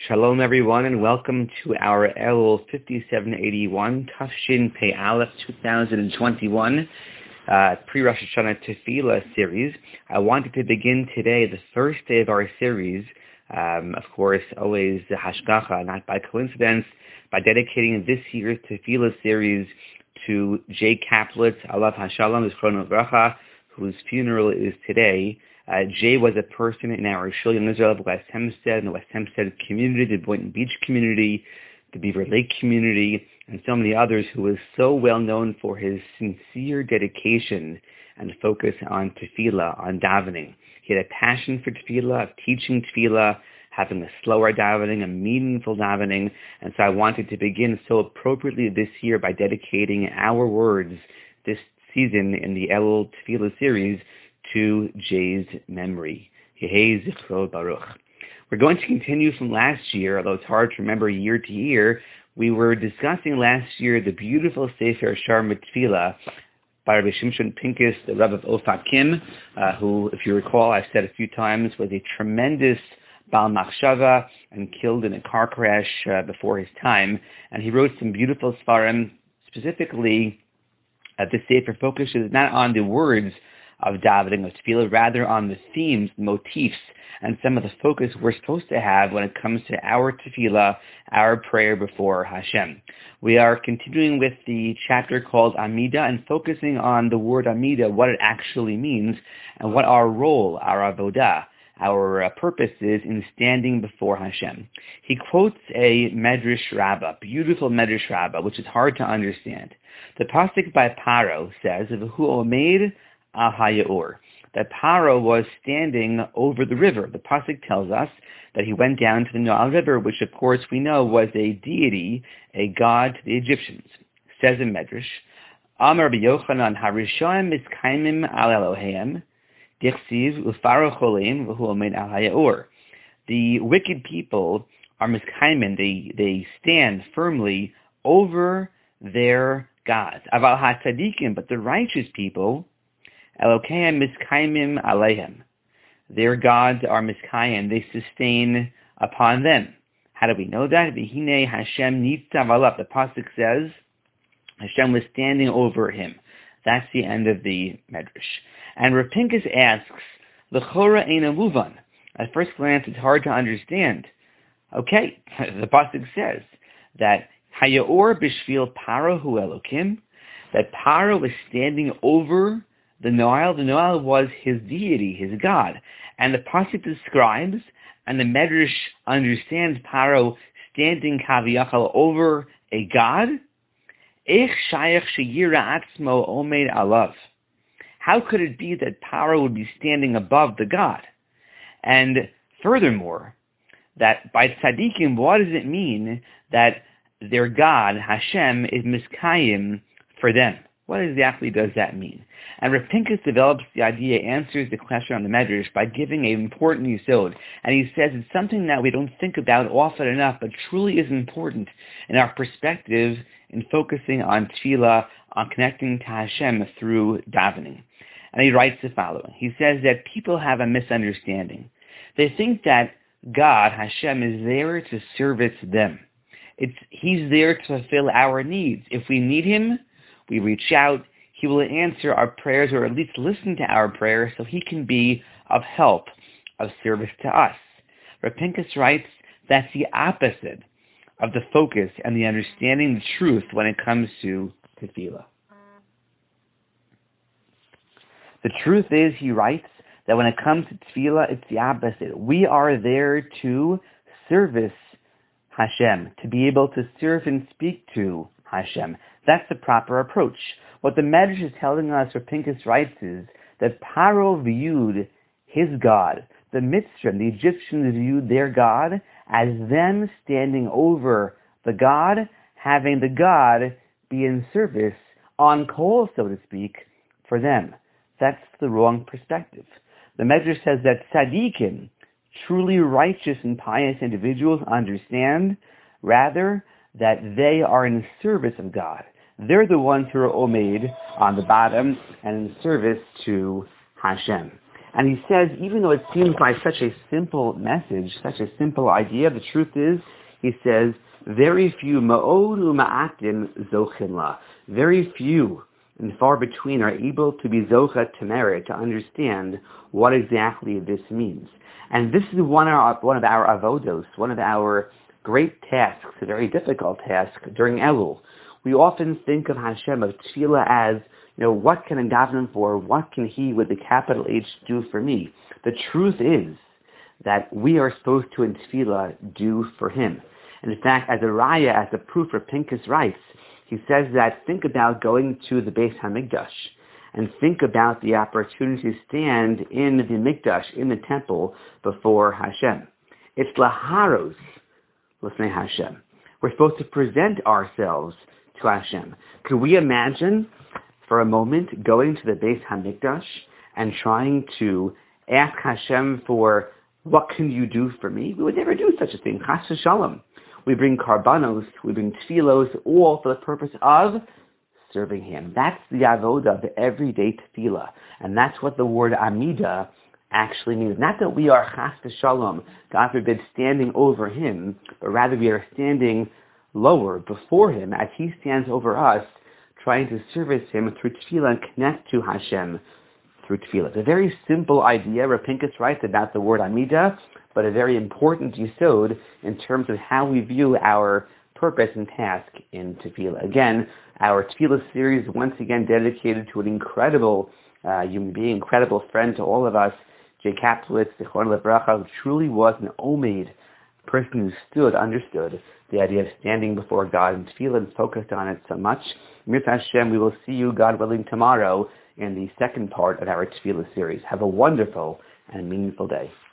Shalom everyone and welcome to our Elul 5781 Tafshin Pei Aleph 2021 pre-Rosh Hashanah Tefillah series. I wanted to begin today, the first day of our series, of course always Hashgacha, not by coincidence, by dedicating this year's Tefillah series to Jay Kaplitz, Alav Hashalom, Zchrono Bracha, whose funeral is today. Jay was a person in our Shul Yom Israel of West Hempstead, and the West Hempstead community, the Boynton Beach community, the Beaver Lake community, and so many others, who was so well known for his sincere dedication and focus on tefillah, on davening. He had a passion for tefillah, of teaching tefillah, having a slower davening, a meaningful davening, and so I wanted to begin so appropriately this year by dedicating our words this season in the Elul Tefillah series to Jay's memory. Yehei Zichro Baruch. We're going to continue from last year, although it's hard to remember year to year. We were discussing last year the beautiful Sefer Shar Mitzvila by Rabbi Shimshon Pincus, the Rebbe of Ofakim, who, if you recall, I've said a few times, was a tremendous Baal Machshava and killed in a car crash before his time. And he wrote some beautiful Sfarim. Specifically, the Sefer focuses not on the words of davening, of tefillah, rather on the themes, the motifs, and some of the focus we're supposed to have when it comes to our tefillah, our prayer before Hashem. We are continuing with the chapter called Amidah and focusing on the word Amidah, what it actually means, and what our role, our avodah, our purpose is in standing before Hashem. He quotes a Medrash Rabbah, beautiful Medrash Rabbah, which is hard to understand. The pasuk by Paro says, "V'hu omeid al hayaor," that Paro was standing over the river. The pasuk tells us that he went down to the Nile River, which of course we know was a deity, a god to the Egyptians. Says in Medrash, Amar Rabbi Yochanan Harishoim miskaimim al Eloheim dichsiv ufaro cholim v'hu omeid al hayaor. The wicked people are miskaimin, they stand firmly over their gods. Aval hatzadikim, but the righteous people, Elokeim miskaimim aleihim. Their gods are miskayim, they sustain upon them. How do we know that? V'hinei Hashem nitzav alav. The pasuk says Hashem was standing over him. That's the end of the Medrash. And Rav Pinkus asks, L'chora eina muvan. At first glance, it's hard to understand. Okay, the pasuk says that Hayaor b'shvil Paro hu Elokim, that Paro was standing over the Nile. The Nile was his deity, his god. And the pasuk describes, and the Medrash understands Paro standing kaviyachal over a god. Ech shayach sheyira atzmo omeid alav. How could it be that Paro would be standing above the god? And furthermore, that by tzaddikim, what does it mean that their God, Hashem, is miskayim for them? What exactly does that mean? And Rav Pinkus develops the idea, answers the question on the Medrash by giving an important yesod. And he says it's something that we don't think about often enough, but truly is important in our perspective in focusing on tefillah, on connecting to Hashem through davening. And he writes the following. He says that people have a misunderstanding. They think that God, Hashem, is there to service them. He's there to fulfill our needs. If we need him, we reach out. He will answer our prayers, or at least listen to our prayers, so he can be of help, of service to us. Rav Pinkus writes that's the opposite of the focus and the understanding the truth when it comes to tefillah. The truth is, he writes, that when it comes to tefillah, it's the opposite. We are there to service Hashem, to be able to serve and speak to Hashem. That's the proper approach. What the Medrash is telling us, Rav Pinkus writes, is that Paro viewed his God, the Mitzrayim, the Egyptians viewed their God as them standing over the God, having the God be in service, on call, so to speak, for them. That's the wrong perspective. The Medrash says that tzaddikim, truly righteous and pious individuals, understand, rather, that they are in service of God. They're the ones who are omeid on the bottom and in service to Hashem. And he says, even though it seems like such a simple message, such a simple idea, the truth is, he says, very few ma'odu ma'atim zochin la. Very few and far between are able to be zocha to merit, to understand what exactly this means. And this is one of our avodos, one of our great tasks, a very difficult task during Elul. We often think of Hashem, of Tefillah, as, what can I daven him for? What can he, with the capital H, do for me? The truth is that we are supposed to, in Tefillah, do for him. And in fact, as a raya, as a proof, Pinchas writes, he says that think about going to the Beis HaMikdash and think about the opportunity to stand in the Mikdash, in the temple, before Hashem. It's laharos, l'fnei Hashem. We're supposed to present ourselves to Hashem. Could we imagine, for a moment, going to the Beis HaMikdash and trying to ask Hashem for, what can you do for me? We would never do such a thing. Chas v'shalom. We bring karbanos, we bring tefillos, all for the purpose of serving him. That's the avodah, the everyday tefillah. And that's what the word amida actually means. Not that we are chas v'shalom, God forbid, standing over him, but rather we are standing lower before him as he stands over us, trying to service him through tefillah and connect to Hashem through tefillah. It's a very simple idea. Rav Pinchas writes about the word amida, but a very important yesod in terms of how we view our purpose and task in tefillah. Again, our tefillah series is once again dedicated to an incredible human being, incredible friend to all of us, Jay Kaplowitz, Zichron Lebracha, who truly was an omed, person who understood the idea of standing before God in tefillah and focused on it so much. Mirza Hashem, we will see you, God willing, tomorrow in the second part of our tefillah series. Have a wonderful and meaningful day.